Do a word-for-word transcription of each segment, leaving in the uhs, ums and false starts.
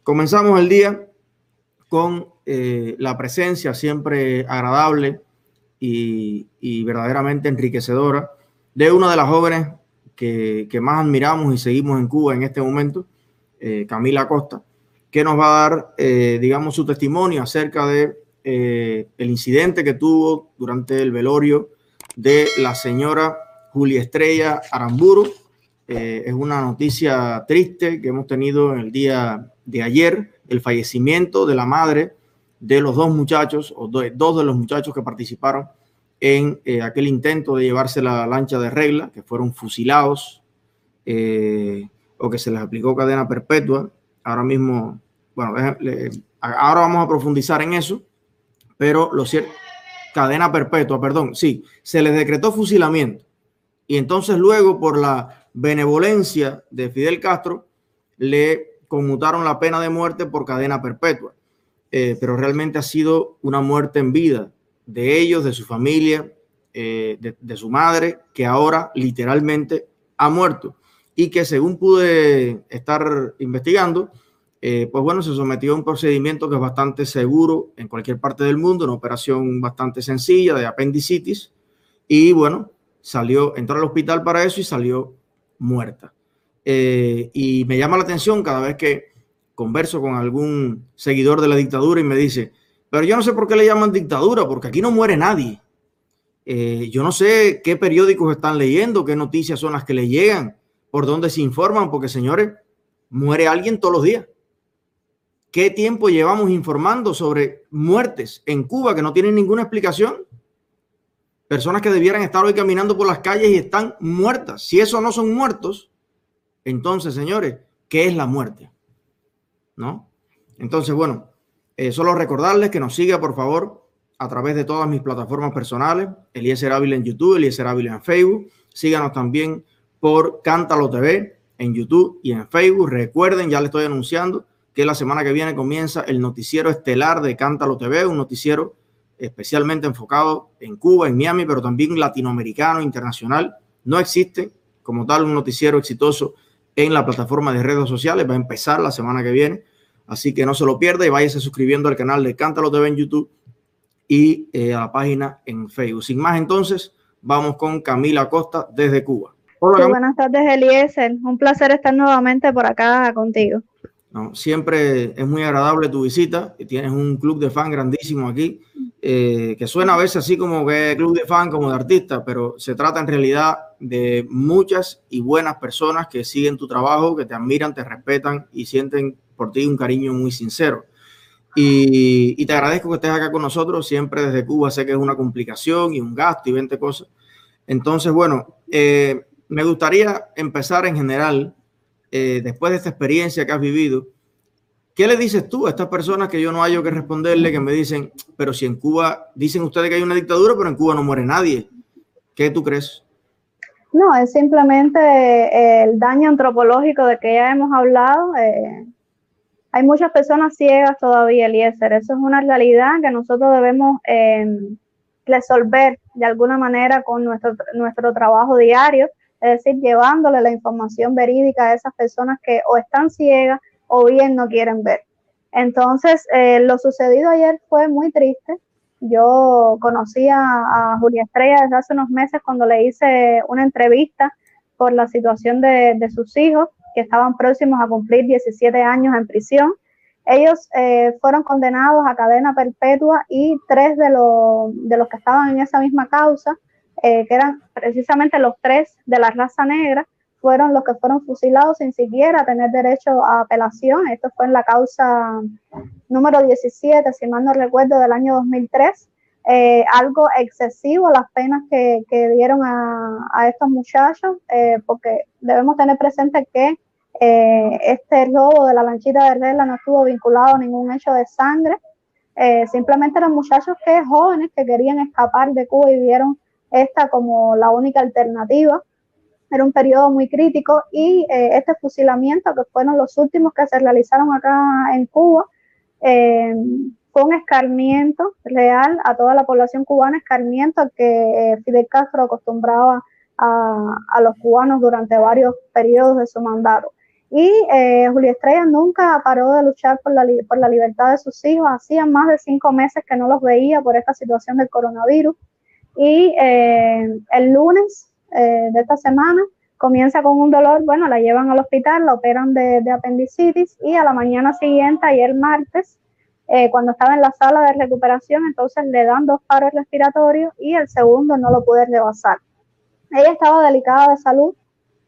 Comenzamos el día con eh, la presencia siempre agradable y, y verdaderamente enriquecedora de una de las jóvenes que, que más admiramos y seguimos en Cuba en este momento, eh, Camila Acosta, que nos va a dar, eh, digamos, su testimonio acerca de eh, el incidente que tuvo durante el velorio de la señora Julia Estrella Aramburu. Eh, es una noticia triste que hemos tenido en el día de ayer, el fallecimiento de la madre de los dos muchachos, o de, dos de los muchachos que participaron en eh, aquel intento de llevarse la lancha de regla, que fueron fusilados eh, o que se les aplicó cadena perpetua. Ahora mismo, bueno, le, ahora vamos a profundizar en eso, pero lo cierto, cadena perpetua, perdón, sí, se les decretó fusilamiento y entonces luego por la benevolencia de Fidel Castro le conmutaron la pena de muerte por cadena perpetua, eh, pero realmente ha sido una muerte en vida de ellos, de su familia, eh, de, de su madre, que ahora literalmente ha muerto y que según pude estar investigando, eh, pues bueno, se sometió a un procedimiento que es bastante seguro en cualquier parte del mundo, una operación bastante sencilla de apendicitis y bueno, salió, entró al hospital para eso y salió muerta. Eh, y me llama la atención cada vez que converso con algún seguidor de la dictadura y me dice, pero yo no sé por qué le llaman dictadura, porque aquí no muere nadie. Eh, yo no sé qué periódicos están leyendo, qué noticias son las que le llegan, por dónde se informan, porque señores, muere alguien todos los días. ¿Qué tiempo llevamos informando sobre muertes en Cuba que no tienen ninguna explicación? Personas que debieran estar hoy caminando por las calles y están muertas. Si eso no son muertos, entonces, señores, ¿qué es la muerte? ¿No? Entonces, bueno, eh, solo recordarles que nos siga, por favor, a través de todas mis plataformas personales, Eliezer Ávila en YouTube, Eliezer Ávila en Facebook. Síganos también por Cántalo T V en YouTube y en Facebook. Recuerden, ya les estoy anunciando que la semana que viene comienza el noticiero estelar de Cántalo T V, un noticiero especialmente enfocado en Cuba, en Miami, pero también latinoamericano, internacional. No existe como tal un noticiero exitoso en la plataforma de redes sociales. Va a empezar la semana que viene, así que no se lo pierda y váyase suscribiendo al canal de Cántalo T V en YouTube y eh, a la página en Facebook. Sin más, entonces, vamos con Camila Acosta desde Cuba. Hola, sí, buenas tardes, Eliezer. Un placer estar nuevamente por acá contigo. No, siempre es muy agradable tu visita. Tienes un club de fan grandísimo aquí, eh, que suena a veces así como que club de fan, como de artista, pero se trata en realidad de muchas y buenas personas que siguen tu trabajo, que te admiran, te respetan y sienten por ti un cariño muy sincero. Y, y te agradezco que estés acá con nosotros. Siempre desde Cuba sé que es una complicación y un gasto y veinte cosas. Entonces, bueno, eh, me gustaría empezar en general. Eh, después de esta experiencia que has vivido, ¿qué le dices tú a estas personas que yo no hallo que responderle, que me dicen, pero si en Cuba dicen ustedes que hay una dictadura, pero en Cuba no muere nadie? ¿Qué tú crees? No, es simplemente eh, el daño antropológico de que ya hemos hablado. Eh, hay muchas personas ciegas todavía, Eliezer. Eso es una realidad que nosotros debemos eh, resolver de alguna manera con nuestro, nuestro trabajo diario. Es decir, llevándole la información verídica a esas personas que o están ciegas o bien no quieren ver. Entonces, eh, lo sucedido ayer fue muy triste. Yo conocí a, a Julia Estrella desde hace unos meses cuando le hice una entrevista por la situación de, de sus hijos, que estaban próximos a cumplir diecisiete años en prisión. Ellos eh, fueron condenados a cadena perpetua y tres de, lo, de los que estaban en esa misma causa, Eh, que eran precisamente los tres de la raza negra, fueron los que fueron fusilados sin siquiera tener derecho a apelación. Esto fue en la causa número diecisiete, si mal no recuerdo, del año dos mil tres. Eh, algo excesivo las penas que, que dieron a, a estos muchachos, eh, porque debemos tener presente que eh, este robo de la lanchita de regla no estuvo vinculado a ningún hecho de sangre. Eh, simplemente eran muchachos que jóvenes que querían escapar de Cuba y vieron esta como la única alternativa. Era un periodo muy crítico y eh, este fusilamiento, que fueron los últimos que se realizaron acá en Cuba, eh, fue un escarmiento real a toda la población cubana, escarmiento al que eh, Fidel Castro acostumbraba a, a los cubanos durante varios periodos de su mandato. Y eh, Julia Estrella nunca paró de luchar por la, por la libertad de sus hijos. Hacían más de cinco meses que no los veía por esta situación del coronavirus. Y eh, el lunes eh, de esta semana comienza con un dolor, bueno, la llevan al hospital, la operan de, de apendicitis, y a la mañana siguiente, ayer martes, eh, cuando estaba en la sala de recuperación, entonces le dan dos paros respiratorios y el segundo no lo puede rebasar. Ella estaba delicada de salud,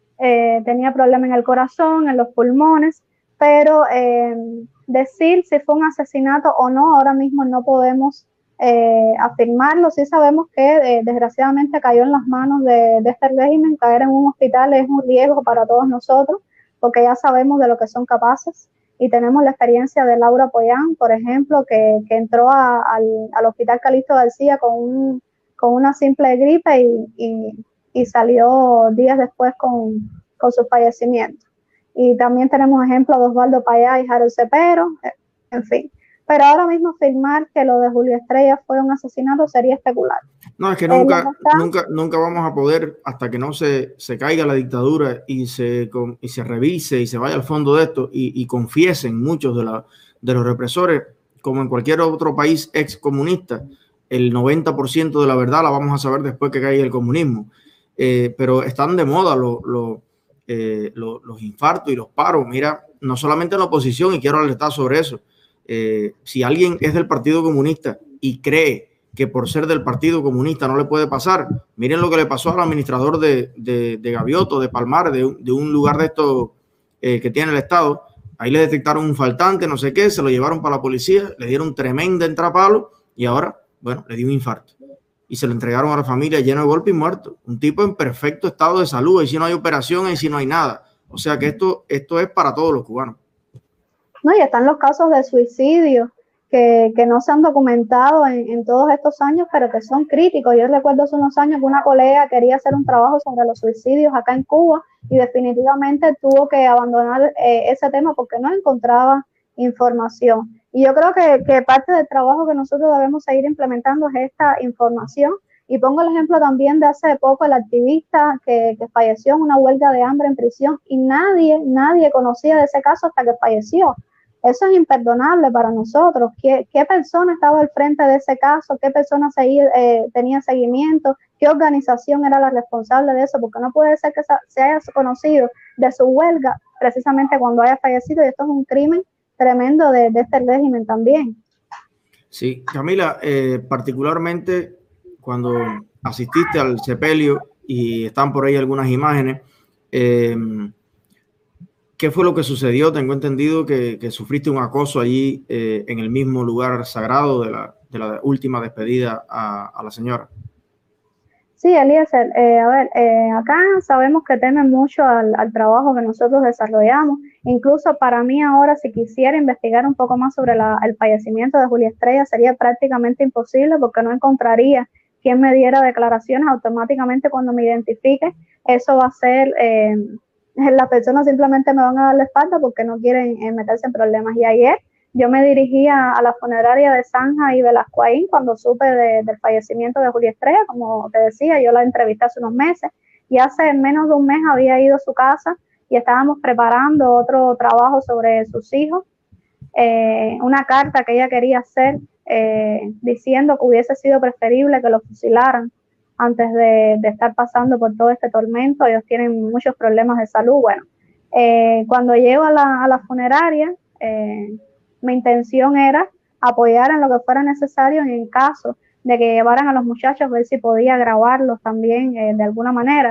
eh, tenía problemas en el corazón, en los pulmones, pero eh, decir si fue un asesinato o no, ahora mismo no podemos eh, afirmarlo. Sí sabemos que eh, desgraciadamente cayó en las manos de, de este régimen. Caer en un hospital es un riesgo para todos nosotros, porque ya sabemos de lo que son capaces, y tenemos la experiencia de Laura Pollán, por ejemplo, que, que entró a, al, al hospital Calixto García con, un, con una simple gripe y, y y salió días después con, con su fallecimiento. Y también tenemos ejemplos de Osvaldo Payá y Harold Cepero, en fin. Pero ahora mismo afirmar que lo de Julia Estrella fue un asesinato sería especular. No, es que nunca, eh, nunca, nunca vamos a poder, hasta que no se, se caiga la dictadura y se, y se revise y se vaya al fondo de esto y, y confiesen muchos de, la, de los represores, como en cualquier otro país excomunista, el noventa por ciento de la verdad la vamos a saber después que caiga el comunismo. Eh, pero están de moda lo, lo, eh, lo, los infartos y los paros. Mira, no solamente en la oposición, y quiero alertar sobre eso. Eh, si alguien es del Partido Comunista y cree que por ser del Partido Comunista no le puede pasar, miren lo que le pasó al administrador de, de, de Gavioto, de Palmar, de, de un lugar de estos eh, que tiene el Estado. Ahí le detectaron un faltante, no sé qué, se lo llevaron para la policía, le dieron tremenda entrapalo y ahora, bueno, le dio un infarto. Y se lo entregaron a la familia lleno de golpes y muerto. Un tipo en perfecto estado de salud. Y si no hay operación, y si no hay nada. O sea que esto, esto es para todos los cubanos. No, y están los casos de suicidio que, que no se han documentado en, en todos estos años, pero que son críticos. Yo recuerdo hace unos años que una colega quería hacer un trabajo sobre los suicidios acá en Cuba y definitivamente tuvo que abandonar eh, ese tema porque no encontraba información. Y yo creo que, que parte del trabajo que nosotros debemos seguir implementando es esta información. Y pongo el ejemplo también de hace poco el activista que, que falleció en una huelga de hambre en prisión y nadie, nadie conocía de ese caso hasta que falleció. Eso es imperdonable para nosotros. ¿Qué, qué persona estaba al frente de ese caso? ¿Qué persona seguía, eh, tenía seguimiento? ¿Qué organización era la responsable de eso? Porque no puede ser que se haya conocido de su huelga precisamente cuando haya fallecido, y esto es un crimen tremendo de, de este régimen también. Sí, Camila, eh, particularmente cuando asististe al sepelio y están por ahí algunas imágenes, eh, ¿qué fue lo que sucedió? Tengo entendido que, que sufriste un acoso allí eh, en el mismo lugar sagrado de la, de la última despedida a, a la señora. Sí, Eliezer, eh, a ver, eh, acá sabemos que temen mucho al, al trabajo que nosotros desarrollamos. Incluso para mí ahora, si quisiera investigar un poco más sobre la, el fallecimiento de Julia Estrella, sería prácticamente imposible porque no encontraría quien me diera declaraciones automáticamente cuando me identifique. Eso va a ser, eh, las personas simplemente me van a dar la espalda porque no quieren eh, meterse en problemas. Y ayer yo me dirigía a la funeraria de Zanja y Velascoaín cuando supe de, del fallecimiento de Julia Estrella. Como te decía, yo la entrevisté hace unos meses y hace menos de un mes había ido a su casa y estábamos preparando otro trabajo sobre sus hijos, eh, una carta que ella quería hacer eh, diciendo que hubiese sido preferible que lo fusilaran antes de, de estar pasando por todo este tormento. Ellos tienen muchos problemas de salud. Bueno, eh, cuando llego a la, a la funeraria, eh, mi intención era apoyar en lo que fuera necesario en el caso de que llevaran a los muchachos, ver si podía grabarlos también eh, de alguna manera.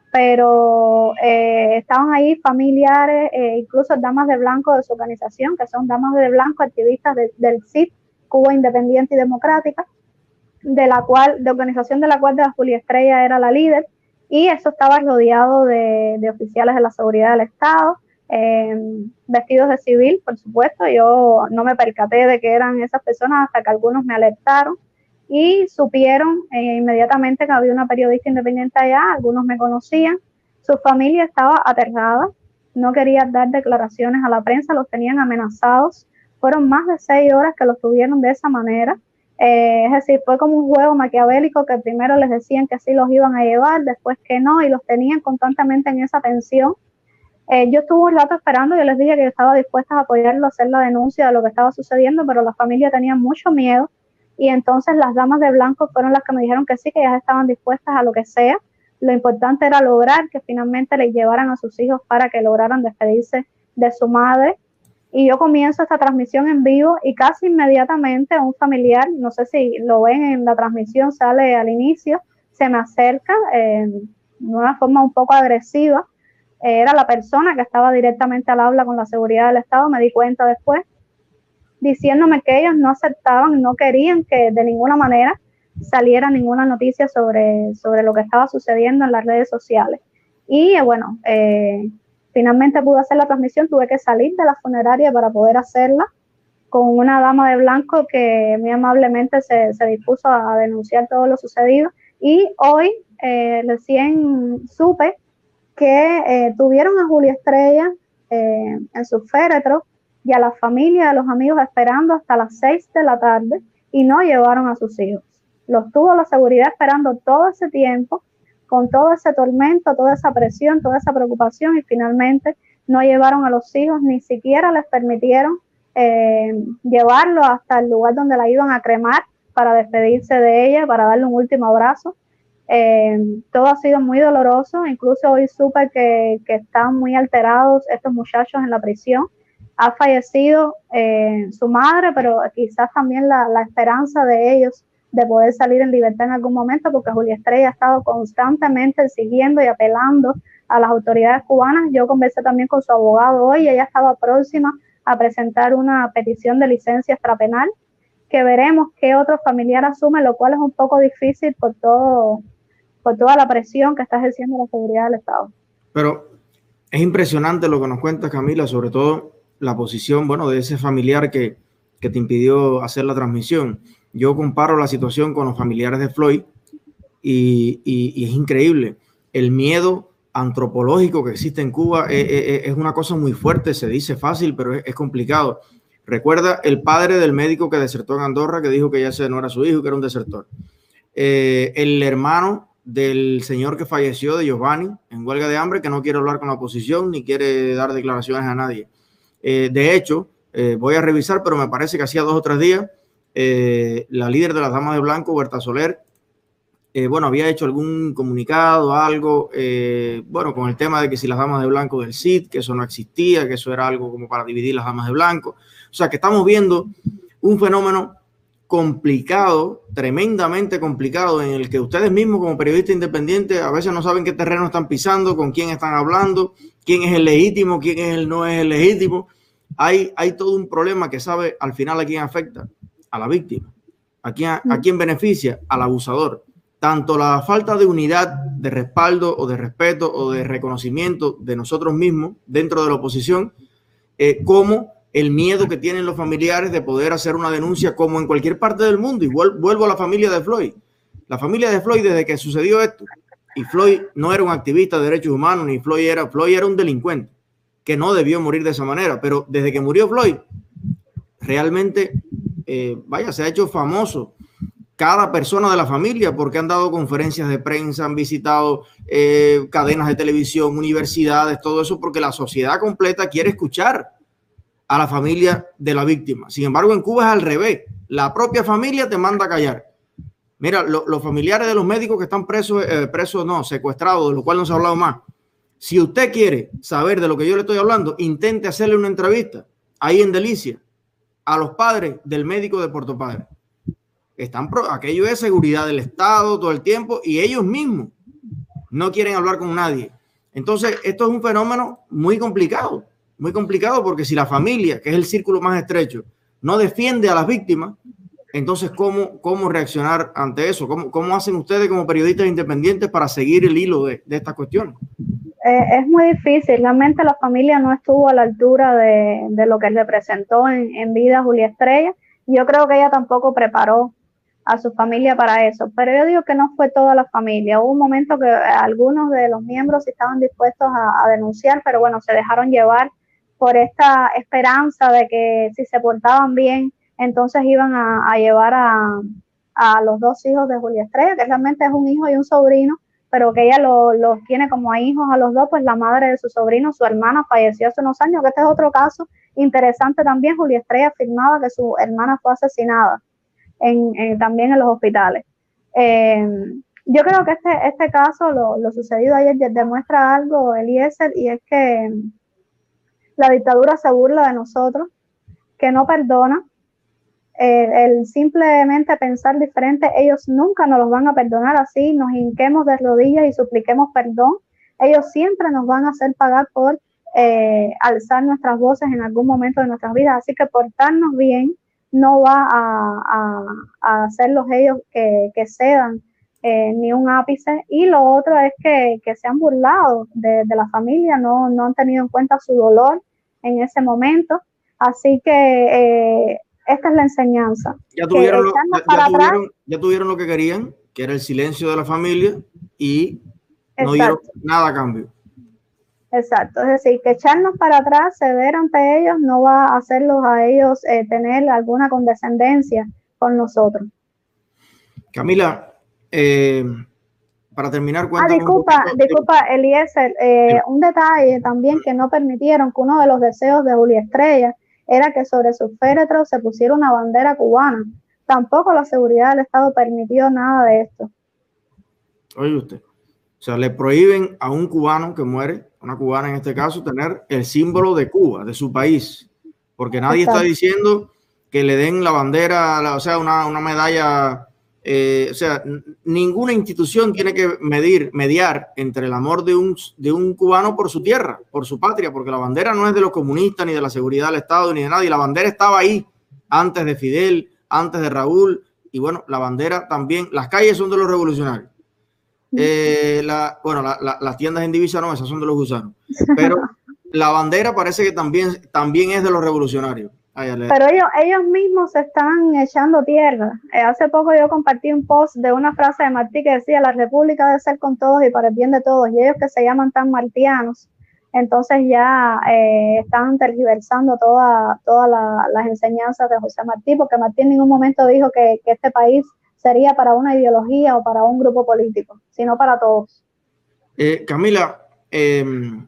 Pero eh, estaban ahí familiares, eh, incluso damas de blanco de su organización, que son damas de blanco, activistas de, del C I D, Cuba Independiente y Democrática, de la cual, de organización de la cual de la Julia Estrella era la líder, y eso estaba rodeado de, de oficiales de la seguridad del Estado, eh, vestidos de civil, por supuesto. Yo no me percaté de que eran esas personas hasta que algunos me alertaron y supieron eh, inmediatamente que había una periodista independiente allá. Algunos me conocían, su familia estaba aterrada, no quería dar declaraciones a la prensa, los tenían amenazados. Fueron más de seis horas que los tuvieron de esa manera. Eh, es decir, fue como un juego maquiavélico que primero les decían que sí los iban a llevar, después que no, y los tenían constantemente en esa tensión. Eh, yo estuve un rato esperando, yo les dije que yo estaba dispuesta a apoyarlo, a hacer la denuncia de lo que estaba sucediendo, pero la familia tenía mucho miedo y entonces las damas de blanco fueron las que me dijeron que sí, que ellas estaban dispuestas a lo que sea. Lo importante era lograr que finalmente les llevaran a sus hijos para que lograran despedirse de su madre. Y yo comienzo esta transmisión en vivo y casi inmediatamente un familiar, no sé si lo ven en la transmisión, sale al inicio, se me acerca eh, de una forma un poco agresiva. Eh, era la persona que estaba directamente al habla con la seguridad del Estado, me di cuenta después, diciéndome que ellos no aceptaban, no querían que de ninguna manera saliera ninguna noticia sobre, sobre lo que estaba sucediendo en las redes sociales. Y eh, bueno, eh, finalmente pude hacer la transmisión, tuve que salir de la funeraria para poder hacerla con una dama de blanco que muy amablemente se, se dispuso a denunciar todo lo sucedido. Y hoy eh, recién supe que eh, tuvieron a Julia Estrella eh, en su féretro y a la familia, a los amigos esperando hasta las seis de la tarde y no llevaron a sus hijos. Los tuvo la seguridad esperando todo ese tiempo, con todo ese tormento, toda esa presión, toda esa preocupación y finalmente no llevaron a los hijos, ni siquiera les permitieron eh, llevarlo hasta el lugar donde la iban a cremar para despedirse de ella, para darle un último abrazo. Eh, todo ha sido muy doloroso, incluso hoy supe que, que están muy alterados estos muchachos en la prisión. Ha fallecido eh, su madre, pero quizás también la, la esperanza de ellos de poder salir en libertad en algún momento, porque Julia Estrella ha estado constantemente siguiendo y apelando a las autoridades cubanas. Yo conversé también con su abogado hoy y ella estaba próxima a presentar una petición de licencia extrapenal, que veremos qué otro familiar asume, lo cual es un poco difícil por todo, por toda la presión que está ejerciendo la seguridad del Estado. Pero es impresionante lo que nos cuenta Camila, sobre todo la posición, bueno, de ese familiar que, que te impidió hacer la transmisión. Yo comparo la situación con los familiares de Floyd y, y, y es increíble. El miedo antropológico que existe en Cuba es, es, es una cosa muy fuerte, se dice fácil, pero es, es complicado. Recuerda el padre del médico que desertó en Andorra, que dijo que ya ese no era su hijo, que era un desertor. Eh, el hermano del señor que falleció, de Giovanni, en huelga de hambre, que no quiere hablar con la oposición ni quiere dar declaraciones a nadie. Eh, de hecho, eh, voy a revisar, pero me parece que hacía dos o tres días, eh, la líder de las Damas de Blanco, Berta Soler, eh, bueno, había hecho algún comunicado, algo, eh, bueno, con el tema de que si las Damas de Blanco del C I D, que eso no existía, que eso era algo como para dividir las Damas de Blanco. O sea, que estamos viendo un fenómeno complicado, tremendamente complicado, en el que ustedes mismos como periodistas independientes a veces no saben qué terreno están pisando, con quién están hablando, quién es el legítimo, quién es el no es el legítimo. Hay, hay todo un problema que sabe al final a quién afecta, a la víctima, a quién, a quién beneficia, al abusador. Tanto la falta de unidad, de respaldo o de respeto o de reconocimiento de nosotros mismos dentro de la oposición, eh, como el miedo que tienen los familiares de poder hacer una denuncia como en cualquier parte del mundo. Y vuelvo a la familia de Floyd. La familia de Floyd, desde que sucedió esto, y Floyd no era un activista de derechos humanos, ni Floyd era, Floyd era un delincuente que no debió morir de esa manera, pero desde que murió Floyd, realmente, eh, vaya, se ha hecho famoso cada persona de la familia, porque han dado conferencias de prensa, han visitado eh, cadenas de televisión, universidades, todo eso, porque la sociedad completa quiere escuchar a la familia de la víctima. Sin embargo, en Cuba es al revés. La propia familia te manda a callar. Mira, lo, los familiares de los médicos que están presos, eh, presos no, secuestrados, de lo cual no se ha hablado más. Si usted quiere saber de lo que yo le estoy hablando, intente hacerle una entrevista ahí en Delicia a los padres del médico de Puerto Padre. Están pro, aquello es seguridad del Estado todo el tiempo y ellos mismos no quieren hablar con nadie. Entonces, esto es un fenómeno muy complicado, muy complicado porque si la familia, que es el círculo más estrecho, no defiende a las víctimas, entonces, ¿cómo, cómo reaccionar ante eso? ¿Cómo, cómo hacen ustedes como periodistas independientes para seguir el hilo de, de estas cuestiones? Eh, es muy difícil. Realmente la familia no estuvo a la altura de, de lo que representó en, en vida Julia Estrella. Yo creo que ella tampoco preparó a su familia para eso. Pero yo digo que no fue toda la familia. Hubo un momento que algunos de los miembros estaban dispuestos a, a denunciar, pero bueno, se dejaron llevar por esta esperanza de que si se portaban bien, entonces iban a, a llevar a, a los dos hijos de Julia Estrella, que realmente es un hijo y un sobrino, pero que ella los lo tiene como a hijos a los dos, pues la madre de su sobrino, su hermana, falleció hace unos años, que este es otro caso interesante también. Julia Estrella afirmaba que su hermana fue asesinada en, en, también en los hospitales. Eh, yo creo que este, este caso, lo, lo sucedido ayer, demuestra algo, Eliezer, y es que la dictadura se burla de nosotros, que no perdona. Eh, el simplemente pensar diferente, ellos nunca nos los van a perdonar, así nos hinquemos de rodillas y supliquemos perdón, ellos siempre nos van a hacer pagar por eh, alzar nuestras voces en algún momento de nuestras vidas, así que portarnos bien no va a, a, a hacerlos ellos que, que cedan eh, ni un ápice. Y lo otro es que, que se han burlado de, de la familia, no, no han tenido en cuenta su dolor en ese momento, así que eh, esta es la enseñanza. Ya tuvieron, lo, ya, ya, tuvieron, ya tuvieron lo que querían, que era el silencio de la familia, y no dieron nada a cambio. Exacto, es decir, que echarnos para atrás, ceder ante ellos, no va a hacerlos a ellos eh, tener alguna condescendencia con nosotros. Camila, eh, para terminar, cuéntame. Ah, disculpa, un disculpa, Eliezer, eh, sí. Un detalle también que no permitieron, que uno de los deseos de Julia Estrella era que sobre sus féretros se pusiera una bandera cubana. Tampoco la seguridad del Estado permitió nada de esto. Oye usted, o sea, le prohíben a un cubano que muere, una cubana en este caso, tener el símbolo de Cuba, de su país, porque nadie Exacto. está diciendo que le den la bandera, o sea, una, una medalla, eh, o sea, ninguna institución tiene que medir, mediar entre el amor de un, de un cubano por su tierra, por su patria, porque la bandera no es de los comunistas, ni de la seguridad del Estado, ni de nadie. La bandera estaba ahí antes de Fidel, antes de Raúl, y bueno, la bandera también, las calles son de los revolucionarios. Eh, la, bueno, la, la, las tiendas en divisa no, esas son de los gusanos, pero la bandera parece que también, también es de los revolucionarios. Ay, pero ellos, ellos mismos se están echando tierra. Eh, hace poco yo compartí un post de una frase de Martí que decía: la república debe ser con todos y para el bien de todos, y ellos que se llaman tan martianos, entonces ya eh, están tergiversando todas toda la, las enseñanzas de José Martí, porque Martí en ningún momento dijo que, que este país sería para una ideología o para un grupo político, sino para todos. Eh, Camila, eh,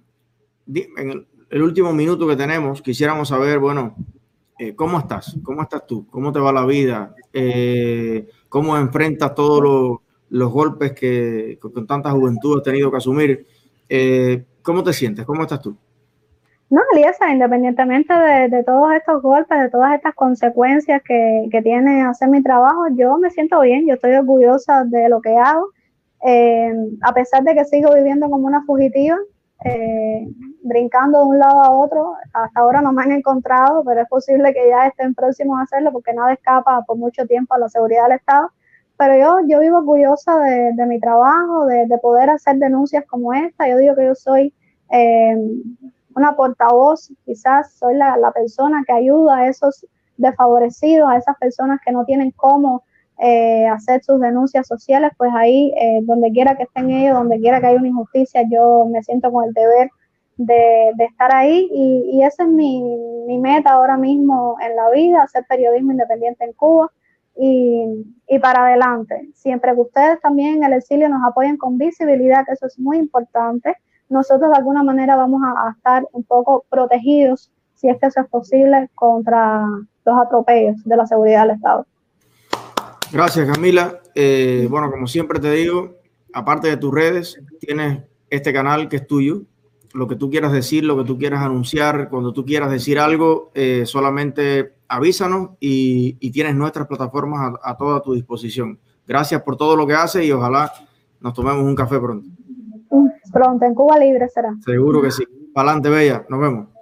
en el último minuto que tenemos, quisiéramos saber, bueno, eh, ¿cómo estás? ¿Cómo estás tú? ¿Cómo te va la vida? Eh, ¿Cómo enfrentas todos los, los golpes que con tanta juventud has tenido que asumir? Eh, ¿Cómo te sientes? ¿Cómo estás tú? No, Eliezer, independientemente de, de todos estos golpes, de todas estas consecuencias que, que tiene hacer mi trabajo, yo me siento bien, yo estoy orgullosa de lo que hago, eh, a pesar de que sigo viviendo como una fugitiva, eh, brincando de un lado a otro. Hasta ahora no me han encontrado, pero es posible que ya estén próximos a hacerlo, porque nada escapa por mucho tiempo a la seguridad del Estado. Pero yo, yo vivo orgullosa de, de mi trabajo, de, de poder hacer denuncias como esta. Yo digo que yo soy eh, una portavoz, quizás soy la, la persona que ayuda a esos desfavorecidos, a esas personas que no tienen cómo eh, hacer sus denuncias sociales. Pues ahí, eh, donde quiera que estén ellos, donde quiera que haya una injusticia, yo me siento con el deber de, de estar ahí, y, y esa es mi, mi meta ahora mismo en la vida, hacer periodismo independiente en Cuba. Y, y para adelante, siempre que ustedes también en el exilio nos apoyen con visibilidad, que eso es muy importante, nosotros de alguna manera vamos a, a estar un poco protegidos, si es que eso es posible, contra los atropellos de la seguridad del Estado. Gracias, Camila. Eh, bueno, como siempre te digo, aparte de tus redes, tienes este canal que es tuyo. Lo que tú quieras decir, lo que tú quieras anunciar, cuando tú quieras decir algo, eh, solamente avísanos, y, y tienes nuestras plataformas a, a toda tu disposición. Gracias por todo lo que haces y ojalá nos tomemos un café pronto. Pronto, en Cuba Libre será. Seguro que sí. Para adelante, Bella. Nos vemos.